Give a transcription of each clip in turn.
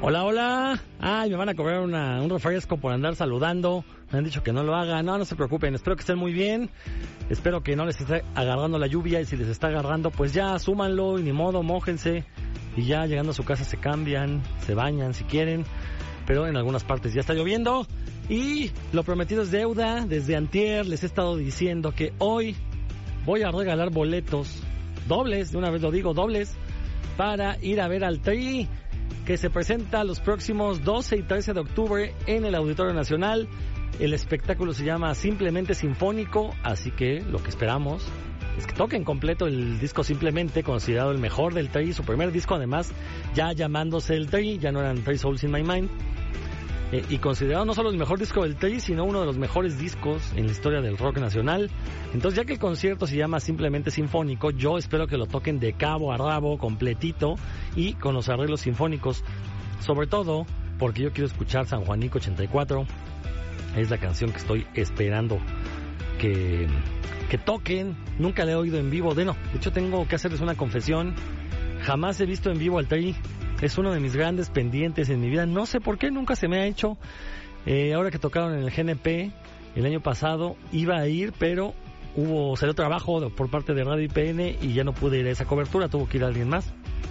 Hola, hola. Ay, me van a cobrar un refresco por andar saludando. Me han dicho que no lo haga. No se preocupen. Espero que estén muy bien. Espero que no les esté agarrando la lluvia. Y si les está agarrando, pues ya asúmanlo y ni modo, mójense. Y ya llegando a su casa se cambian, se bañan si quieren. Pero en algunas partes ya está lloviendo. Y lo prometido es deuda. Desde antier les he estado diciendo que hoy voy a regalar boletos dobles, de una vez lo digo, dobles, para ir a ver al Tri, que se presenta los próximos 12 y 13 de octubre en el Auditorio Nacional. El espectáculo se llama Simplemente Sinfónico, así que lo que esperamos es que toquen completo el disco Simplemente, considerado el mejor del Tri, su primer disco además, ya llamándose el Tri, ya no eran Three Souls in My Mind, y considerado no solo el mejor disco del Tri, sino uno de los mejores discos en la historia del rock nacional. Entonces, ya que el concierto se llama Simplemente Sinfónico, yo espero que lo toquen de cabo a rabo, completito, y con los arreglos sinfónicos, sobre todo porque yo quiero escuchar San Juanico 84. Es la canción que estoy esperando que toquen. Nunca la he oído en vivo. De hecho tengo que hacerles una confesión. Jamás he visto en vivo al Tri. Es uno de mis grandes pendientes en mi vida. No sé por qué, nunca se me ha hecho. Ahora que tocaron en el GNP el año pasado, iba a ir, pero salió trabajo por parte de Radio IPN y ya no pude ir a esa cobertura. Tuvo que ir alguien más.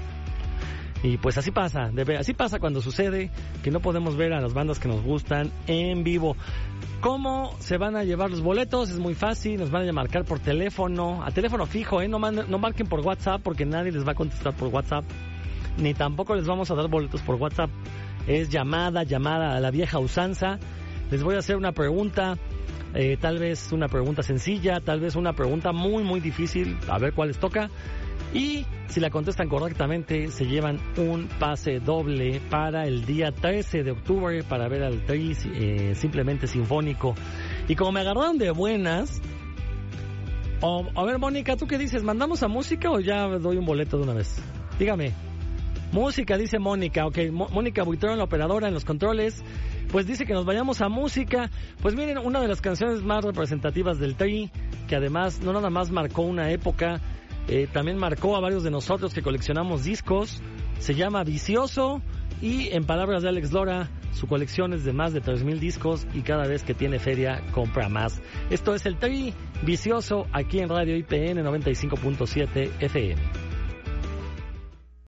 Y pues así pasa cuando sucede que no podemos ver a las bandas que nos gustan en vivo. ¿Cómo se van a llevar los boletos? Es muy fácil, nos van a marcar por teléfono, a teléfono fijo, no marquen por WhatsApp porque nadie les va a contestar por WhatsApp, ni tampoco les vamos a dar boletos por WhatsApp. Es llamada a la vieja usanza. Les voy a hacer una pregunta, tal vez una pregunta sencilla, tal vez una pregunta muy muy difícil, a ver cuál les toca. Y si la contestan correctamente, se llevan un pase doble para el día 13 de octubre para ver al Tri Simplemente Sinfónico. Y como me agarraron de buenas, a ver, Mónica, ¿tú qué dices? ¿Mandamos a música o ya doy un boleto de una vez? Dígame. Música, dice Mónica. Ok, Mónica Buitrón, la operadora en los controles, pues dice que nos vayamos a música. Pues miren, una de las canciones más representativas del Tri, que además no nada más marcó una época, también marcó a varios de nosotros que coleccionamos discos. Se llama Vicioso y, en palabras de Alex Lora, su colección es de más de 3,000 discos y cada vez que tiene feria compra más. Esto es el Tri Vicioso aquí en Radio IPN 95.7 FM.